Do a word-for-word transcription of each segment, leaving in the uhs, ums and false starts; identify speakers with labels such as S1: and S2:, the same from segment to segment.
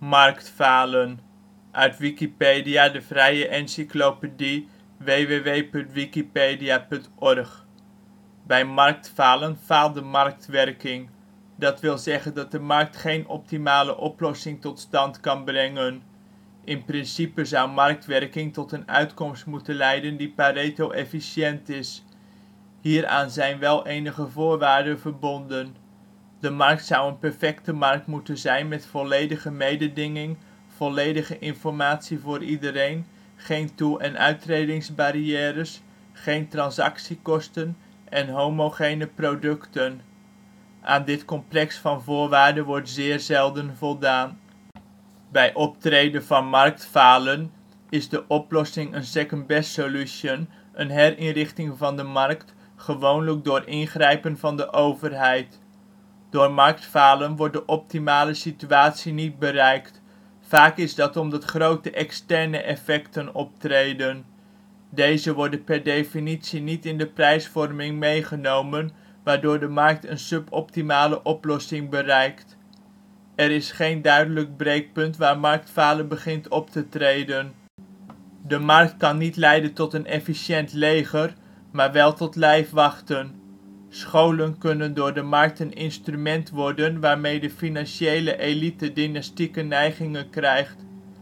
S1: Marktfalen, uit Wikipedia, de vrije encyclopedie. w w w punt wikipedia punt org. Bij marktfalen faalt de marktwerking. Dat wil zeggen dat de markt geen optimale oplossing tot stand kan brengen. In principe zou marktwerking tot een uitkomst moeten leiden die Pareto-efficiënt is. Hieraan zijn wel enige voorwaarden verbonden. De markt zou een perfecte markt moeten zijn met volledige mededinging, volledige informatie voor iedereen, geen toe- en uittredingsbarrières, geen transactiekosten en homogene producten. Aan dit complex van voorwaarden wordt zeer zelden voldaan. Bij optreden van marktfalen is de oplossing een second-best solution, een herinrichting van de markt, gewoonlijk door ingrijpen van de overheid. Door marktfalen wordt de optimale situatie niet bereikt. Vaak is dat omdat grote externe effecten optreden. Deze worden per definitie niet in de prijsvorming meegenomen, waardoor de markt een suboptimale oplossing bereikt. Er is geen duidelijk breekpunt waar marktfalen begint op te treden. De markt kan niet leiden tot een efficiënt leger, maar wel tot lijfwachten. Scholen kunnen door de markt een instrument worden waarmee de financiële elite dynastieke neigingen krijgt.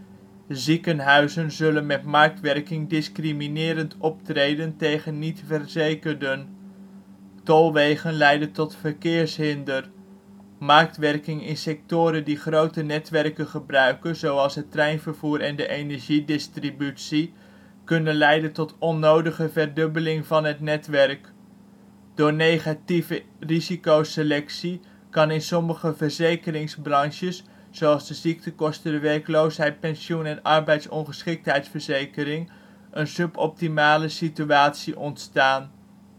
S1: Ziekenhuizen zullen met marktwerking discriminerend optreden tegen niet-verzekerden. Tolwegen leiden tot verkeershinder. Marktwerking in sectoren die grote netwerken gebruiken, zoals het treinvervoer en de energiedistributie, kunnen leiden tot onnodige verdubbeling van het netwerk. Door negatieve risicoselectie kan in sommige verzekeringsbranches, zoals de ziektekosten, werkloosheid, pensioen en arbeidsongeschiktheidsverzekering, een suboptimale situatie ontstaan.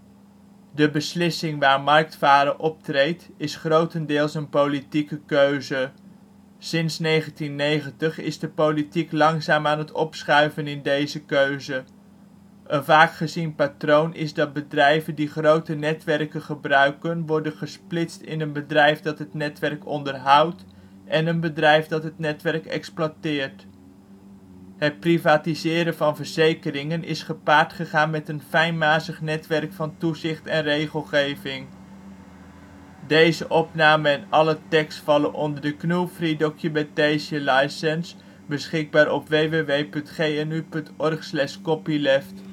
S1: De beslissing waar marktfalen optreedt is grotendeels een politieke keuze. Sinds negentien negentig is de politiek langzaam aan het opschuiven in deze keuze. Een vaak gezien patroon is dat bedrijven die grote netwerken gebruiken worden gesplitst in een bedrijf dat het netwerk onderhoudt en een bedrijf dat het netwerk exploiteert. Het privatiseren van verzekeringen is gepaard gegaan met een fijnmazig netwerk van toezicht en regelgeving. Deze opname en alle tekst vallen onder de G N U Free Documentation License, beschikbaar op w w w punt g n u punt org slash copyleft.